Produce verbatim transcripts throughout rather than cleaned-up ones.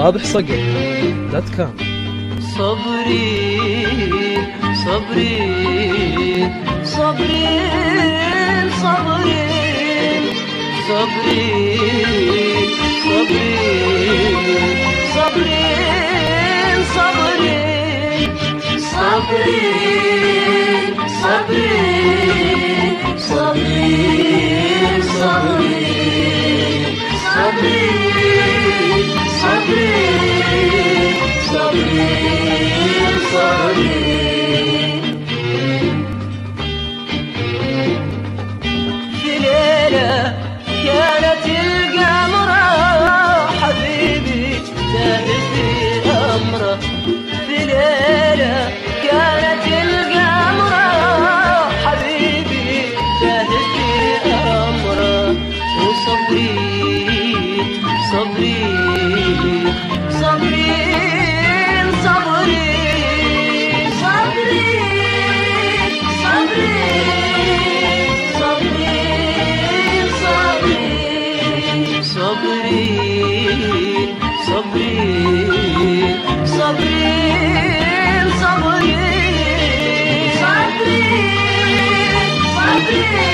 رابح صقر دوت كوم. صبري صبري صبري صبري صبري صبري صبري صبري صبري صبري صبري صبري صبري صبري صبري صبري. في ليلة كانت القمرة حبيبي تاهت في أمره. في ليلة كانت القمرة حبيبي تاهت في أمره. وصبري صبري صبري صبري صبري صبري صبري صبري صبري صبري صبري صبري صبري صبري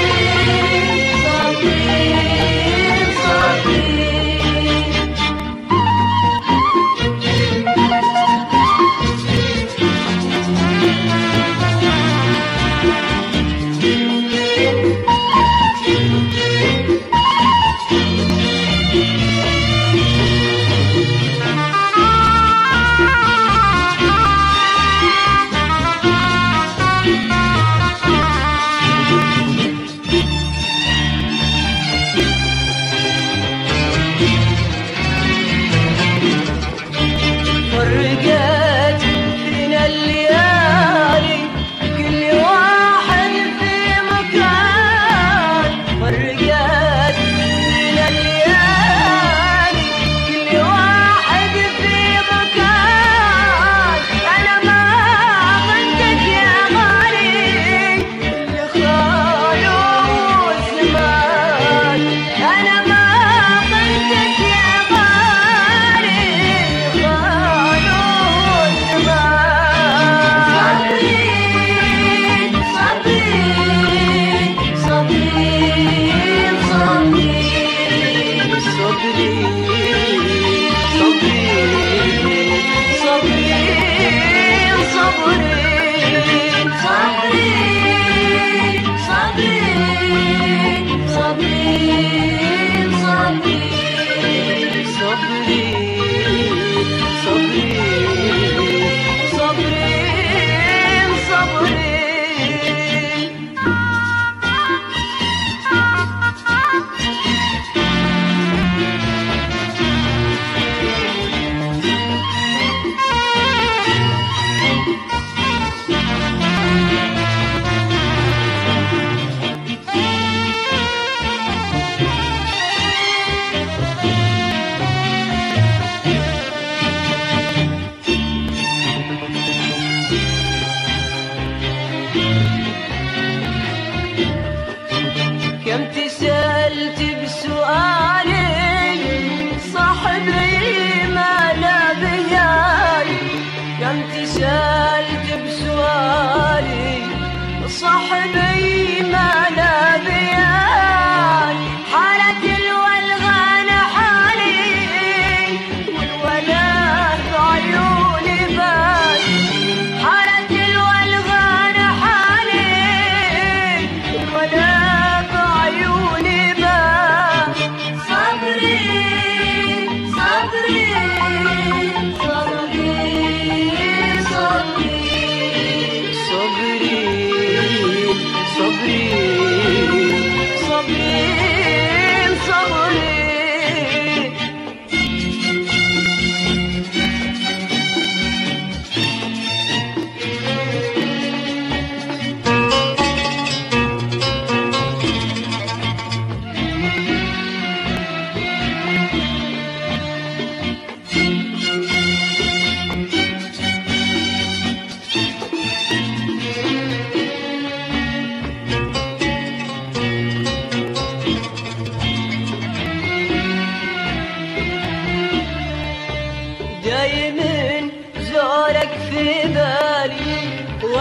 فرقت فينا الليالي كل واحد في مكان. فرقت فينا الليالي كل واحد في مكان. أنا ما خنتك يا غالي اللي خانوا الزمان. أنا ما خنتك يا غالي اللي خانوا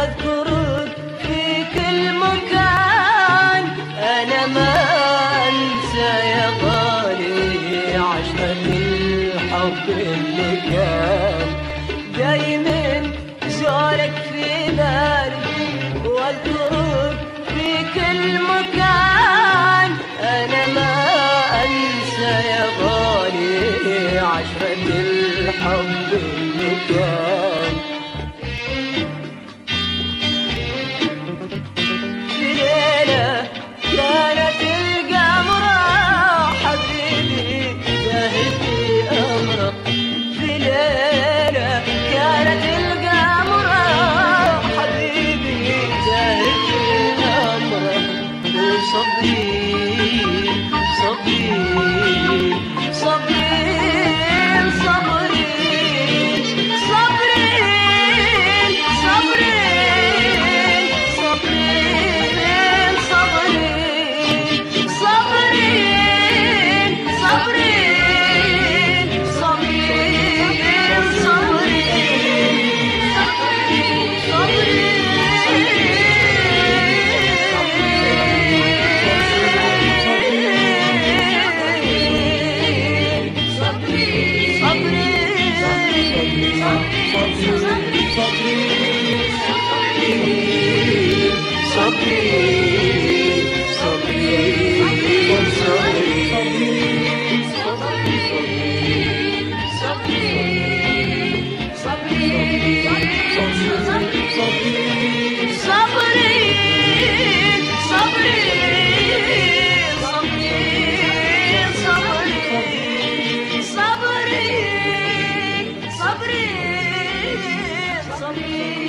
واذكرك في كل مكان. انا ما انسى يا غالي عشرة الحب اللي كان دايما زورك في بالي واذكرك في كل مكان. انا ما انسى يا غالي عشرة الحب اللي كان. في ليلة كانت القمرة حبيبي زاهد في أمرك. في ليلة كانت القمرة حبيبي زاهد في أمرك. وصبري صبري صبري صبري صبري صبري صبري صبري صبري صبري صبري صبري